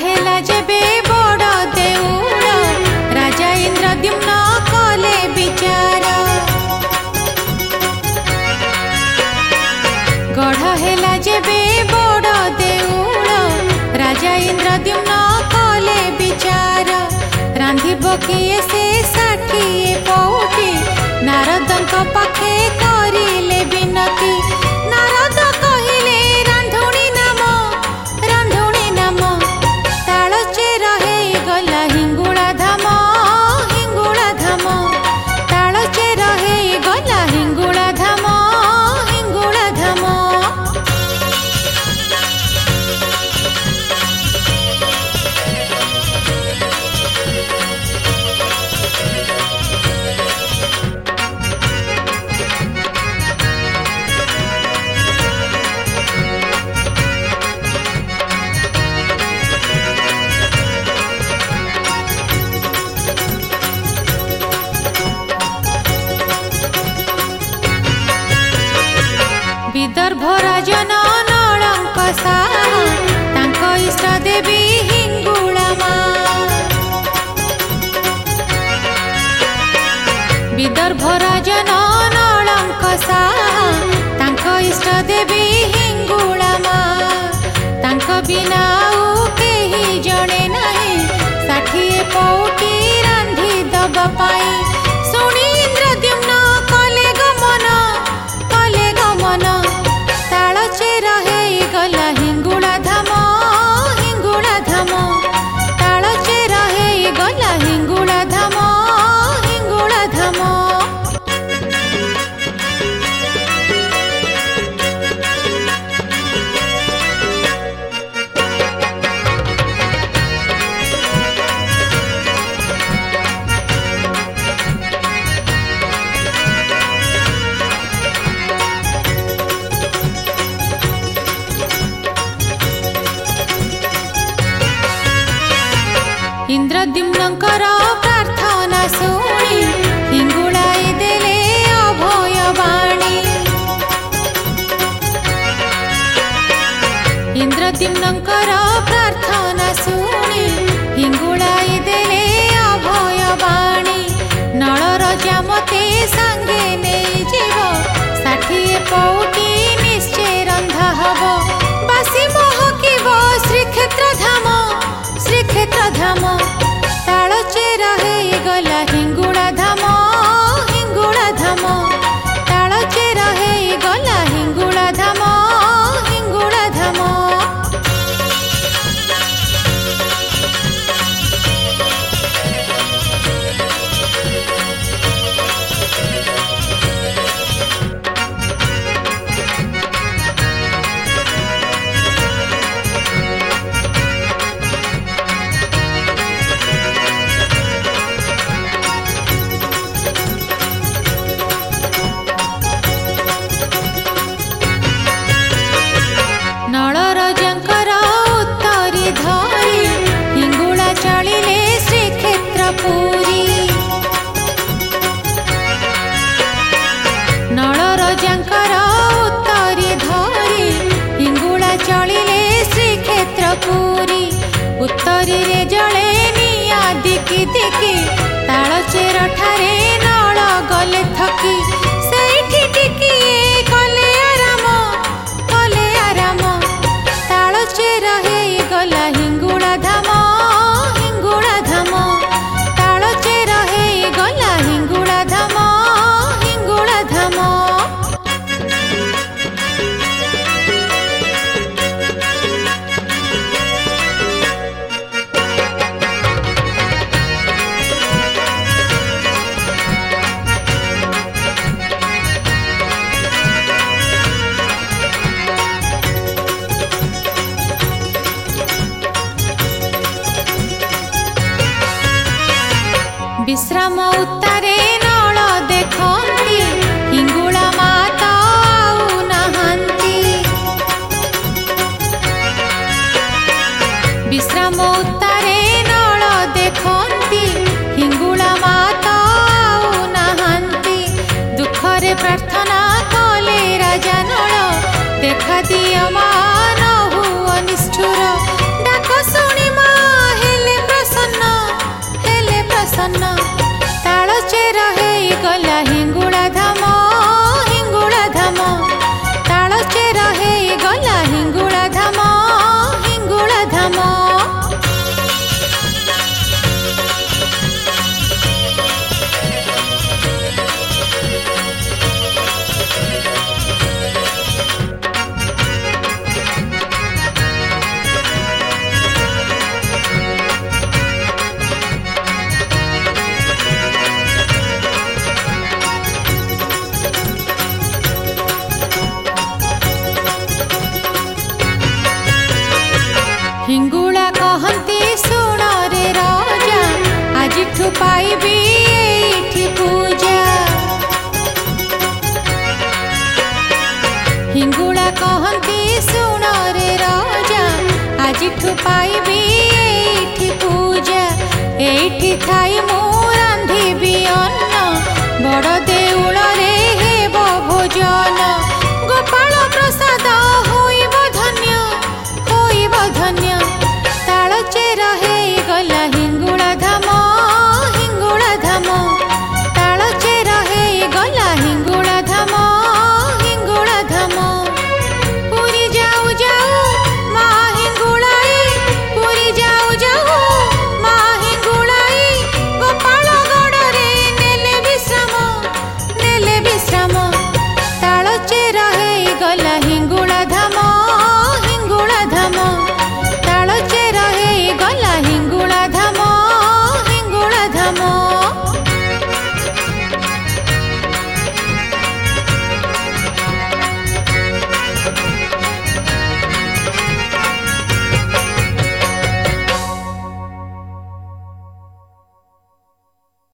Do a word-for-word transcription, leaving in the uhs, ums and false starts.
हेला जेबे बड़ देउल राजा इंद्रद्युम्न कले विचार। गढ़ हेला जेबे बड़ देउल राजा इंद्रद्युम्न कले विचार। रांधिब किए से षाठिए पौटी नारदंक पाखे करिले विनती। नारद कहिले रांधुणी नाम रांधुणी नाम तालचेर हे गला हिंगुला धाम हिंगुला धाम तालचेर हे गला हिंगुला धाम हिंगुला धाम। विदर्भ राजन नलंक साहा तांक इष्ट देवी हिंगुला मां। विदर्भ राजन नलंक साहा तांक इष्ट देवी हिंगुला मां। तांक बिना आउ केही जणे नाही षाठिए पौटी रांधि दबा पाई। सुनी इंद्रद्युम्न कले गमन कले गमन तालचेर हे गला हिंगुला धाम हिंगुला धाम तालचेर हे गला हिंगुला धाम हिंगुला धाम। इंद्रद्युम्नकर प्रार्थना शुणी हिंगुलाई देले अभय बाणी। इंद्रद्युम्नकर प्रार्थना शुणी हिंगुलाई देले अभय बाणी। नलर जामते सांगे नहीं जीव षाठिए पौटी निश्चय रंधा हब। बासी महकिब श्रीक्षेत्र धाम श्रीक्षेत्र धाम तालचेर हे गला हिंगुला धाम हिंगुला धाम तालचेर हे गला हिंगुला धाम हिंगुला धाम। नलरजंकर उत्तरी धरी हिंगुला चलिले श्रीक्षेत्र पुरी। नलरजंकर उत्तरी धरी हिंगुला चलिले श्रीक्षेत्र पुरी। उत्तरी रे जले निया दिकी दिकी तालचेर ठारे नल गले थकी। सेठी टिकिए कले आराम कले आराम तालचेर हे गला हिंगुला धाम हिंगुला धाम तालचेर हे गला हिंगुला धाम हिंगुला धाम। विश्राम उत्तारे नल देखती हिंगुला माता आउ नाहांती। विश्राम उत्तारे नल देखती हिंगुला माता आउ नाहांती। दुखरे प्रार्थना कले राजा नल देखा दिया मा न हुआ निष्ठुर डाक शुणी मा आजिठु पाइबी एठी पूजा। हिंगुला कहती सुन रे राजा आजिठु पाइबी